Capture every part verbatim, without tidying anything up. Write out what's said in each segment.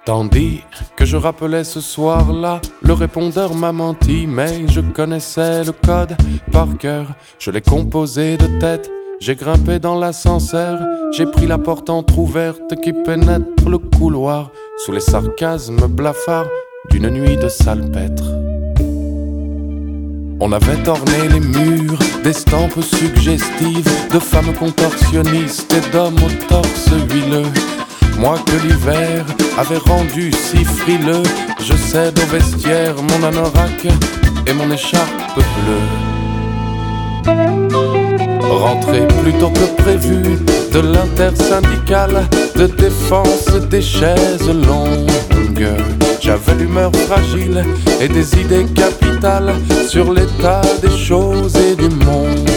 Tandis que je rappelais ce soir-là, le répondeur m'a menti, mais je connaissais le code par cœur. Je l'ai composé de tête, j'ai grimpé dans l'ascenseur, j'ai pris la porte entr'ouverte qui pénètre le couloir, sous les sarcasmes blafards d'une nuit de salpêtre. On avait orné les murs d'estampes suggestives, de femmes contorsionnistes et d'hommes au torse huileux. Moi que l'hiver avait rendu si frileux, je cède au vestiaire mon anorak et mon écharpe bleue. Rentré plus tôt que prévu de l'intersyndicale de défense des chaises longues, j'avais l'humeur fragile et des idées capitales sur l'état des choses et du monde.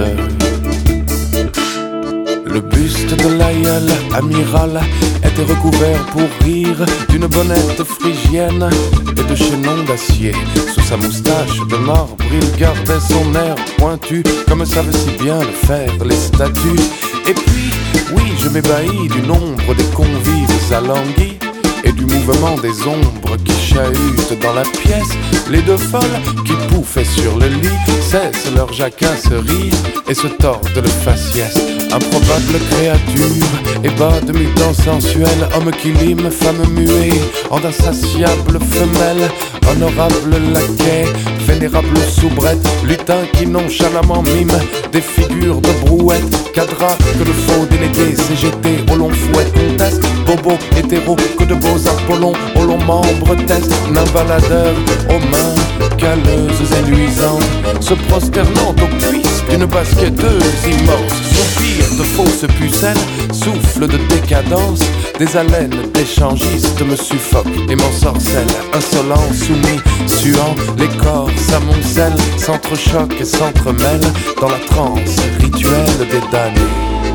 Le buste de l'aïeul amiral était recouvert pour rire d'une bonnette phrygienne et de chaînons d'acier. Sous sa moustache de marbre, il gardait son air pointu, comme savent si bien le faire les statues. Et puis, oui, je m'ébahis du nombre des convives alanguis et du mouvement des ombres qui chahutent dans la pièce. Les deux folles qui pouffaient sur le lit cessent leur jacasserie et se tordent le faciès. Improbable créature, ébat de mutants sensuels, homme qui lime, femme muée, en d'insatiables femelles, honorable laquais, vénérable soubrette, lutin qui nonchalamment mime des figures de brouette, cadra que le faux délégué C G T au long fouet conteste, bobo hétéro que de beaux apollons au long membre test, nain baladeur aux mains calleuses et luisantes, se prosternant aux cuisses d'une basketteuse immense, soupir de fausses pucelles, souffle de décadence, des haleines d'échangistes me suffoquent et m'ensorcellent, insolent, soumis, suant, les corps s'amoncellent, s'entrechoquent et s'entremêlent dans la transe rituelle des damnés.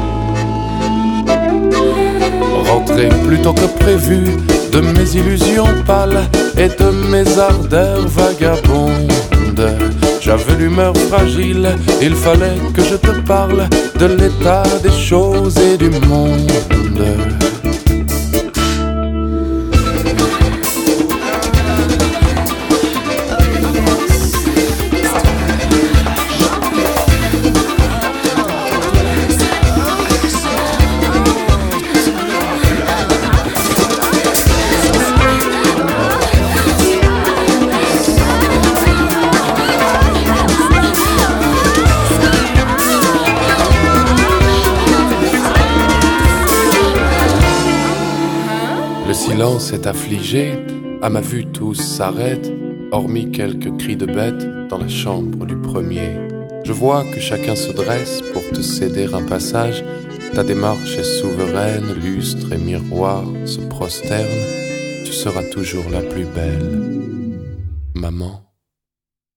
Rentré plus tôt que prévu de mes illusions pâles et de mes ardeurs vagabondes, j'avais l'humeur fragile, il fallait que je te parle de l'état des choses et du monde. Le silence est affligé, à ma vue tous s'arrêtent, hormis quelques cris de bêtes dans la chambre du premier. Je vois que chacun se dresse pour te céder un passage, ta démarche est souveraine, lustre et miroir se prosternent, tu seras toujours la plus belle, maman.